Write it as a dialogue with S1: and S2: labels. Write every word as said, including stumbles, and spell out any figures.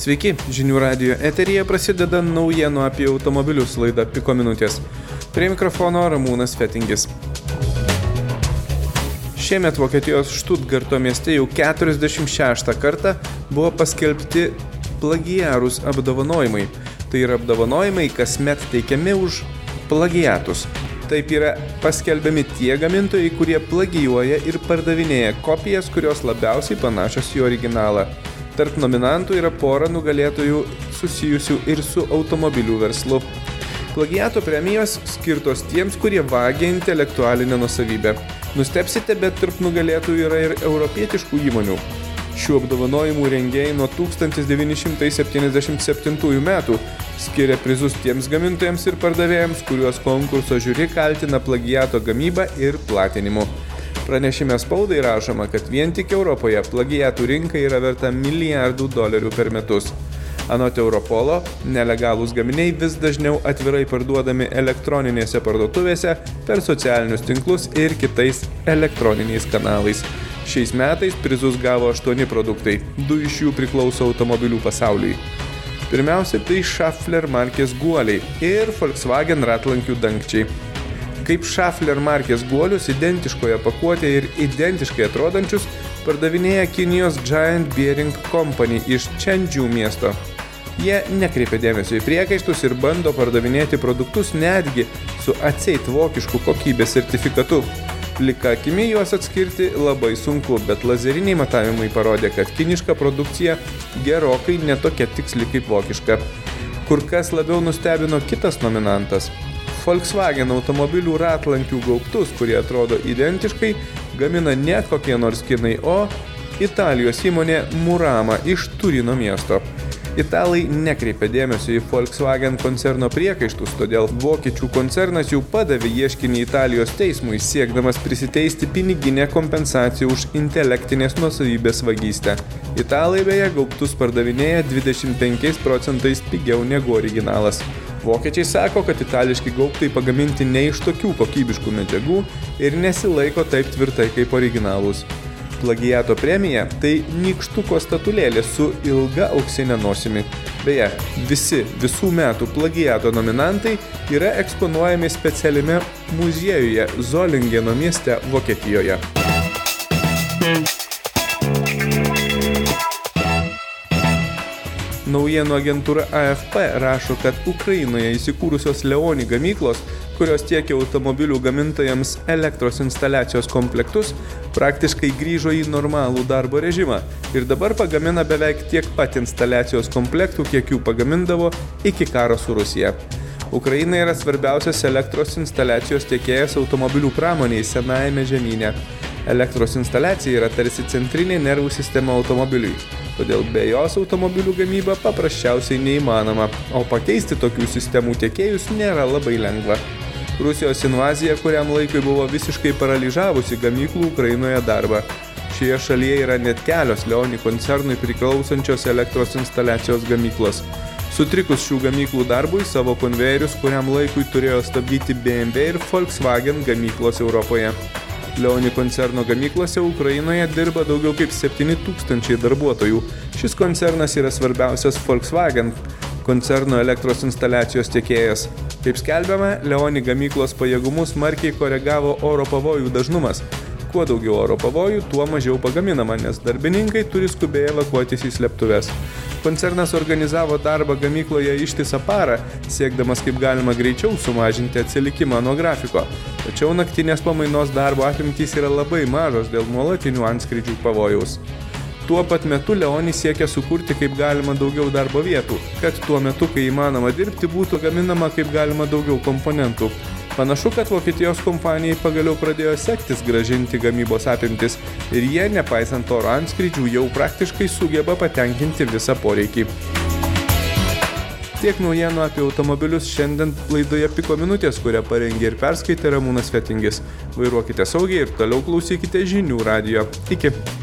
S1: Sveiki, Žinių radijo eteryje prasideda naujienų apie automobilius laida Piko minutės. Prie mikrofono Ramūnas Fetingis. Šiemet Vokietijos Štutgarto mieste jau keturiasdešimt šeštą kartą buvo paskelbti plagiarus apdovanojimai. Tai yra apdovanojimai kasmet teikiami už plagiatus. Taip yra paskelbiami tie gamintojai, kurie plagijuoja ir pardavinėja kopijas, kurios labiausiai panašios į originalą. Tarp nominantų yra pora nugalėtojų susijusių ir su automobilių verslu. Plagiato premijos skirtos tiems, kurie vagia intelektualinę nuosavybę. Nustebsite, bet tarp nugalėtojų yra ir europietiškų įmonių. Šių apdovanojimų rengėjai nuo tūkstantis devyni šimtai septyniasdešimt septintųjų metų skiria prizus tiems gamintojams ir pardavėjams, kuriuos konkurso žiuri kaltina plagiato gamybą ir platinimu. Pranešime spaudai rašoma, kad vien tik Europoje plagiatų rinka yra verta milijardų dolerių per metus. Anot Europolo, nelegalūs gaminiai vis dažniau atvirai parduodami elektroninėse parduotuvėse, per socialinius tinklus ir kitais elektroniniais kanalais. Šiais metais prizus gavo aštuoni produktai, du iš jų priklauso automobilių pasauliui. Pirmiausia, tai Schaeffler markės guoliai ir Volkswagen ratlankių dangčiai. Kaip Schaeffler markės guolius identiškoje pakuotėje ir identiškai atrodančius pardavinėja Kinijos Giant Bearing Company iš Čendžių miesto. Jie nekreipia dėmesio į priekaištus ir bando pardavinėti produktus netgi su atseit vokišku kokybės sertifikatu. Plika akimi juos atskirti labai sunku, bet lazeriniai matavimai parodė, kad kiniška produkcija gerokai netokia tiksli kaip vokiška. Kur kas labiau nustebino kitas nominantas. Volkswagen automobilių ratlankių gaubtus, kurie atrodo identiškai, gamina ne kokie nors kinai, o Italijos įmonė Murama iš Turino miesto. Italai nekreipia dėmesio į Volkswagen koncerno priekaištus, todėl vokiečių koncernas jau padavė ieškinį Italijos teismui, siekdamas prisiteisti piniginę kompensaciją už intelektinės nuosavybės vagystę. Italai beje gaubtus pardavinėja dvidešimt penkiais procentais pigiau negu originalas. Vokiečiai sako, kad itališki gaubtai pagaminti ne iš tokių kokybiškų medžiagų ir nesilaiko taip tvirtai kaip originalūs. Plagiato premija – tai nykštuko statulėlė su ilga auksinė nosimi. Beje, visi visų metų plagiato nominantai yra eksponuojami specialiame muziejuje Zolingeno mieste Vokietijoje. Naujienų agentūra A F P rašo, kad Ukrainoje įsikūrusios Leoni gamyklos, kurios tiekia automobilių gamintojams elektros instaliacijos komplektus, praktiškai grįžo į normalų darbo režimą ir dabar pagamina beveik tiek pat instaliacijos komplektų, kiek jų pagamindavo iki karo su Rusija. Ukraina yra svarbiausias elektros instaliacijos tiekėjas automobilių pramoniai senajame žemyne. Elektros instaliacija yra tarsi centrinė nervų sistema automobiliui, todėl be jos automobilių gamyba paprasčiausiai neįmanoma, o pakeisti tokių sistemų tiekėjus nėra labai lengva. Rusijos invazija kuriam laikui buvo visiškai paralyžavusi gamyklų Ukrainoje darbą. Šioje šalyje yra net kelios Leoni koncernui priklausančios elektros instaliacijos gamyklos. Sutrikus šių gamyklų darbui, savo konvejerius kuriam laikui turėjo stabdyti B M W ir Volkswagen gamyklos Europoje. Leoni koncerno gamyklose Ukrainoje dirba daugiau kaip septyni tūkstančiai darbuotojų. Šis koncernas yra svarbiausias Volkswagen koncerno elektros instaliacijos tiekėjas. Kaip skelbiama, Leoni gamyklos pajėgumus smarkiai koregavo oro pavojų dažnumas. Kuo daugiau oro pavojų, tuo mažiau pagaminama, nes darbininkai turi skubiai evakuotis į slėptuves. Koncernas organizavo darbą gamykloje ištisą parą, siekdamas kaip galima greičiau sumažinti atsilikimą nuo grafiko. Tačiau naktinės pamainos darbo apimtys yra labai mažos dėl nuolatinių antskrydžių pavojaus. Tuo pat metu Leoni siekia sukurti kaip galima daugiau darbo vietų, kad tuo metu, kai įmanoma dirbti, būtų gaminama kaip galima daugiau komponentų. Panašu, kad Vokietijos kompanijai pagaliau pradėjo sektis grąžinti gamybos apimtis ir jie, nepaisant oro antskrydžių, jau praktiškai sugeba patenkinti visą poreikį. Tiek naujienų apie automobilius šiandien laidoje Piko minutės, kurią parengė ir perskaitė Ramūnas Fetingis. Vairuokite saugiai ir toliau klausykite Žinių radijo. Iki.